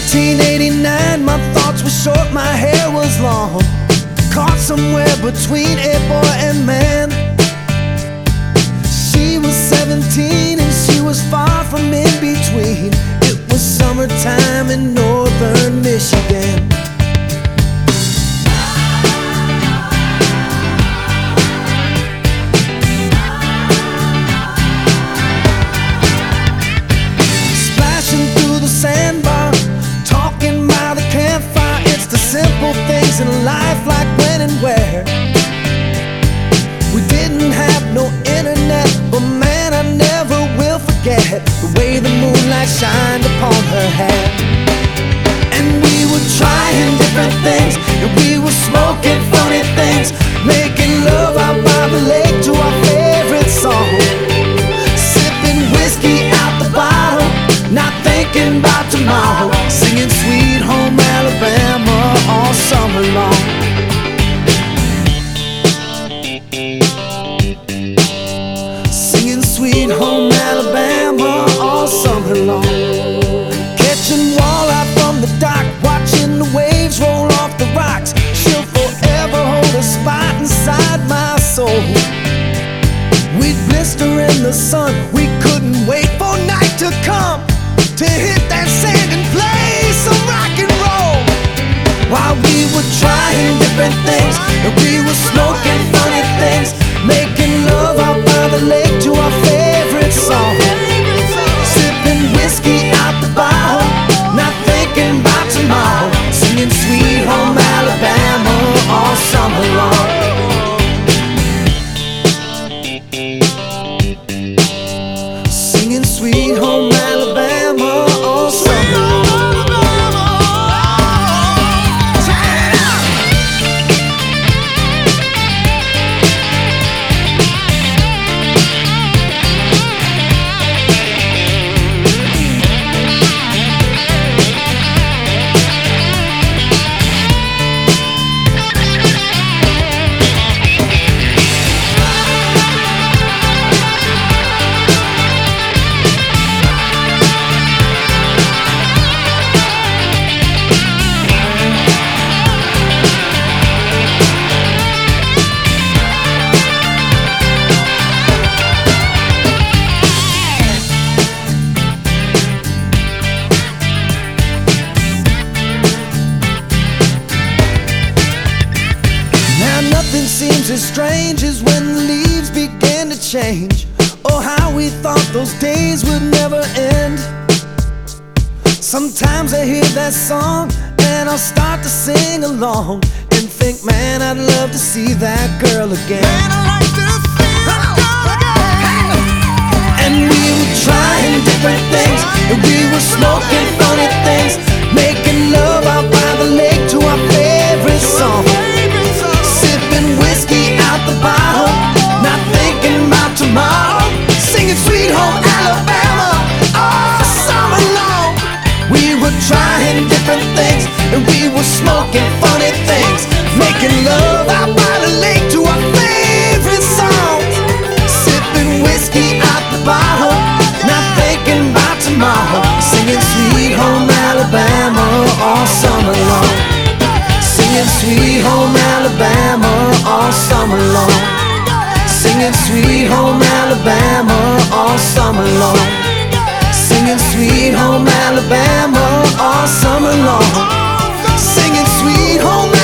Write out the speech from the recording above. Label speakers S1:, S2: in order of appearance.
S1: 1989, my thoughts were short, my hair was long. Caught somewhere between a boy and man. She was 17 and she was far from in between. It was summertime in northern Michigan. Splashing through the sandbar, talking by the campfire. It's the simple things in life, like when and where. We didn't have no internet, but man, I never will forget the way the moonlight shined upon her hair. And we were trying different things, and we were smoking funny things, making love out by the lake to our favorite song. Sipping whiskey out the bottle, not thinking about tomorrow, singing Sweet Home Alabama all summer long. Singing Sweet Home Alabama all summer long. Catching walleye from the dock, watching the waves roll off the rocks. She'll forever hold a spot inside my soul. We'd blister in the sun, we couldn't wait for night to come, to hit that sand and play some rock and roll. While we were trying different things, and we were smoking funny things, making love out by the lake to our favorite song. Sipping whiskey out the bottle, not thinking about tomorrow, singing Sweet Home Alabama all summer long. Singing Sweet Home Alabama all summer long. Nothing seems as strange as when the leaves begin to change. Oh, how we thought those days would never end. Sometimes I hear that song and I'll start to sing along and think, man, I'd love to see that girl again. Man, I'd like to see that girl again. And we were trying different things, and we were smoking funny things, making love out by the lake to our favorite song. Whiskey out the bottle, not thinking about tomorrow, singing Sweet Home Alabama all summer long. We were trying different things, and we were smoking funny things, making love out by the lake to our favorite songs. Sipping whiskey out the bottle, not thinking about tomorrow, singing Sweet Home Alabama all summer long. Singing Sweet Home Alabama all summer long. Singing Sweet Home Alabama all summer long. Singing Sweet Home Alabama all summer long. Singing Sweet Home